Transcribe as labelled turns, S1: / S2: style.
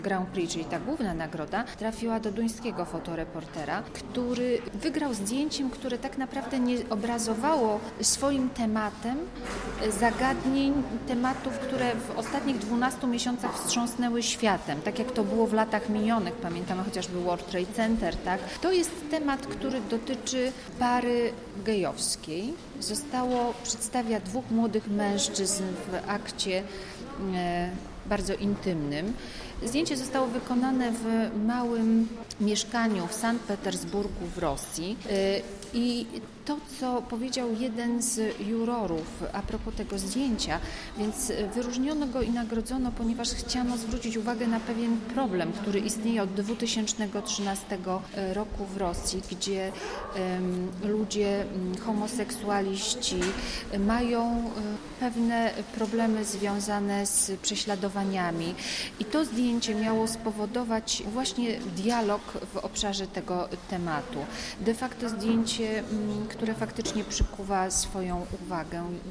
S1: Grand Prix, czyli ta główna nagroda, trafiła do duńskiego fotoreportera, który wygrał zdjęciem, które tak naprawdę nie obrazowało swoim tematem zagadnień, tematów, które w ostatnich 12 miesiącach wstrząsnęły światem, tak jak to było w latach minionych, pamiętamy chociażby World Trade Center, tak? To jest temat, który dotyczy pary gejowskiej. Przedstawia dwóch młodych mężczyzn w akcie bardzo intymnym. Zdjęcie zostało wykonane w małym mieszkaniu w Sankt Petersburgu w Rosji i to, co powiedział jeden z jurorów a propos tego zdjęcia, więc wyróżniono go i nagrodzono, ponieważ chciano zwrócić uwagę na pewien problem, który istnieje od 2013 roku w Rosji, gdzie ludzie homoseksualiści mają pewne problemy związane z prześladowaniami i to zdjęcie miało spowodować właśnie dialog w obszarze tego tematu. De facto zdjęcie, które faktycznie przykuwa swoją uwagę.